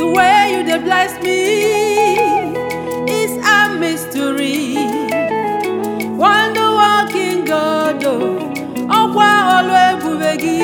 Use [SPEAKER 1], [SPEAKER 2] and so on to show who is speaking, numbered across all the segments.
[SPEAKER 1] way you dey bless me is a mystery. Wonder walking God, ọkwa ọlụ ebube gị.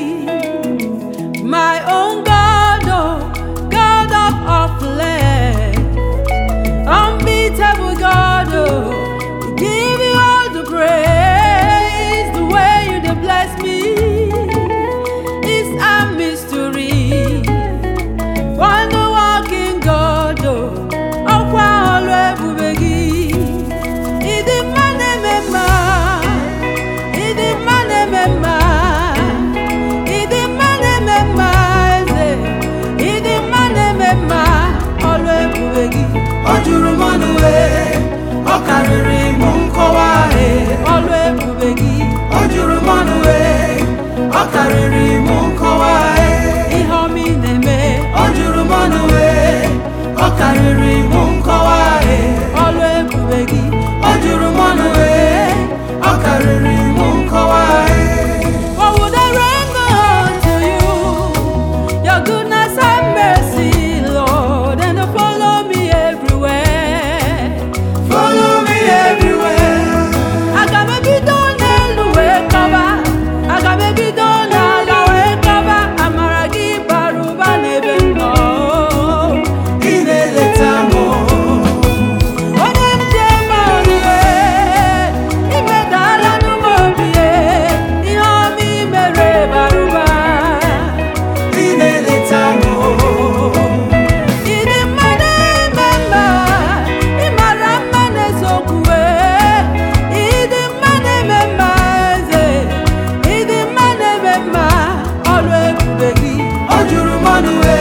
[SPEAKER 1] My own God, God of flesh, unbeatable God, we give you all the praise. The way you dey bless me is a mystery. Wonder walking God, ọkwa ọlụ ebube gị. Ịdị mma na-eme mma, ịdị mma na-eme mma, ịdị mma na-eme mma, eze, ịdị mma na-eme mma, ọlụ ebube gị.
[SPEAKER 2] Ọ juru m ọnụ ọ karịrị m nkọwa
[SPEAKER 1] Ọlụ ebube gị.
[SPEAKER 2] Ọ juru m ọnụ ọ karịrị m nkọwa
[SPEAKER 1] Ihe ọma ị na-eme.
[SPEAKER 2] Ọ juru m ọnụ ọ karịrị m nkọwa
[SPEAKER 1] Ọlụ ebube gị.
[SPEAKER 2] Ọ juru m ọnụ ọ karịrị m nkọwa
[SPEAKER 1] What would I render to you? Your goodness and mercy, Lord, and follow me everywhere.
[SPEAKER 2] Follow me everywhere.
[SPEAKER 1] Aga m ebido n'elu wee kọba, aga m ebido n'ala wee kọba, amara gị bara ụba n'ebe m nọ.
[SPEAKER 2] Ị na-eleta m
[SPEAKER 1] Onye njem ọnụ imedala n'ụmụ obi ihe ọma i mere bara ụba.
[SPEAKER 2] Ị na-eleta m
[SPEAKER 1] Ịdị mma na-eme mma, ị mara mma n'eziokwu. Ịdị mma na-eme mma, eze, ịdị mma na-eme mma, ọlụ ebube gị.
[SPEAKER 2] Ọ juru m ọnụ